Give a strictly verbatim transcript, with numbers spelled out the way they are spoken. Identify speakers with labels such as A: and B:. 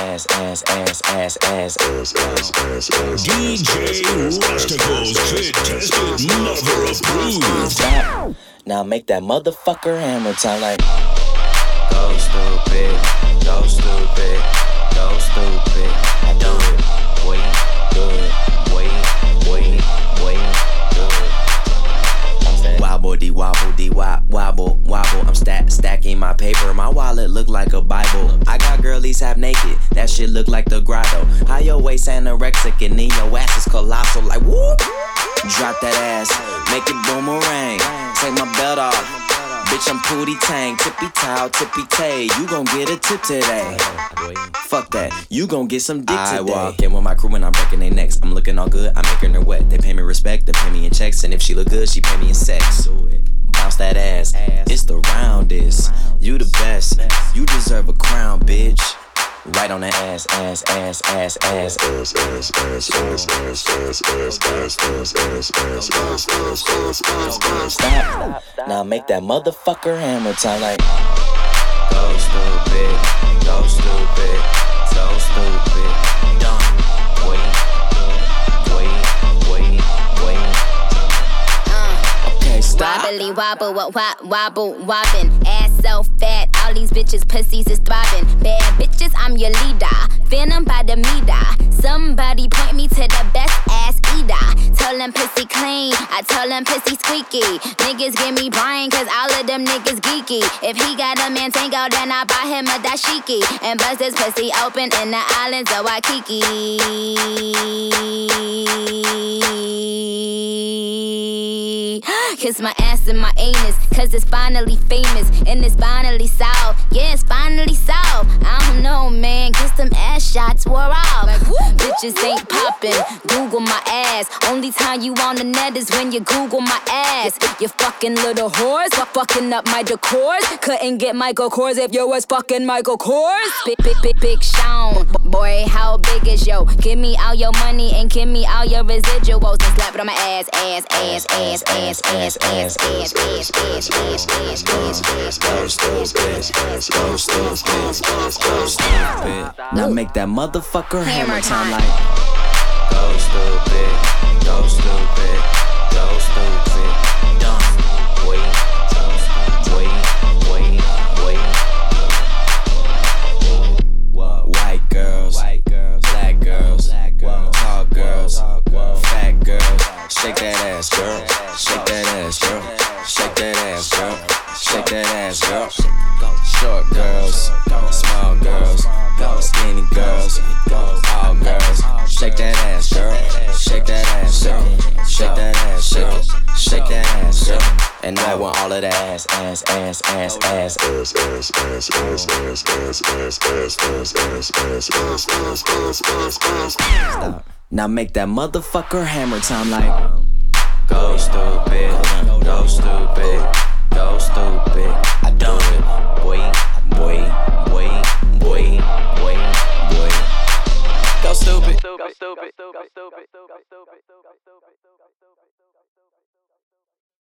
A: ass, ass, ass, ass, ass, ass, ass, ass, ass.
B: D J Rusticles, fit tested, never approved.
A: Stop. Now make that motherfucker hammer time like. Go stupid, go stupid, go stupid. I do it, wait, do it, wait, wait, wait, do it. Wobble dee wobble dee wop wobble wobble. I'm stack stacking my paper. My wallet look like a Bible. I got girlies half naked. That shit look like the grotto. How your waist anorexic and then your ass is colossal like whoop. Drop that ass, make it boomerang. Take my belt off. Bitch, I'm Pootie Tang, tippy towel, tippy tay. You gon' get a tip today. Fuck that, you gon' get some dick today. I walk in with my crew and I'm breaking their necks. I'm looking all good, I'm making her wet. They pay me respect, they pay me in checks. And if she look good, she pay me in sex. Bounce that ass, it's the roundest. You the best, you deserve a crown, bitch. Right on that ass, ass, ass, ass, ass, ass, ass, ass, ass, ass, ass, ass, ass, ass, ass, ass, ass, ass. Stop. Now make that motherfucker hammer time like. Go stupid, go stupid, so stupid. Dumb. Wait, wait, wait, wait. Okay, stop.
C: Wobbly wobble, what wop, wobble, wobbin'. Ass so fat, all these bitches pussies is throbbing. Bad bitches, I'm your leader. Venom by the meter. Somebody point me to the best ass eater. Tell them pussy clean, I tell them pussy squeaky. Niggas give me brain, cause all of them niggas geeky. If he got a Mantango, then I buy him a dashiki. And bust his pussy open in the islands of Waikiki. Kiss my ass and my anus, cause it's finally famous. And it's finally solved, yeah, it's finally solved. I don't know, man, cause them ass shots wore off. Like, bitches ain't poppin', Google my ass. Only time you on the net is when you Google my ass. You fucking little whores, fucking up my decors. Couldn't get Michael Kors if you was fucking Michael Kors. Big, big, big, big Sean, boy, how big is yo? Give me all your money and give me all your residuals. And slap it on my ass, ass, ass, ass, ass, ass, ass, ass, ass, ass, ass, ass, ass, ass, ass.
A: Now make that motherfucker hammer
C: Hammer
A: time
C: time.
A: like. Go stupid, go stupid, go stupid. Dumb. Wait, wait, wait, wait. White girls, white girls, black girls, black girls, tall girls, fat girls. Shake that ass, girl. Shake that ass, girl. Shake that ass, girl. Shake that ass, girl. Short girls, small girls, skinny girls, all girls. Shake that ass, girl. Shake that ass, girl. Shake that ass, girl. Shake that ass, girl. And I want all of that ass, ass, ass, ass, ass, ass, ass, ass, ass, ass, ass, ass, ass, ass, ass, ass, ass, ass, ass, ass. Stop. Now make that motherfucker hammer time like. Go stupid, go stupid, go stupid. I do it. Wait, wait, wait, wait, wait, wait. Go stupid, go stupid, go stupid.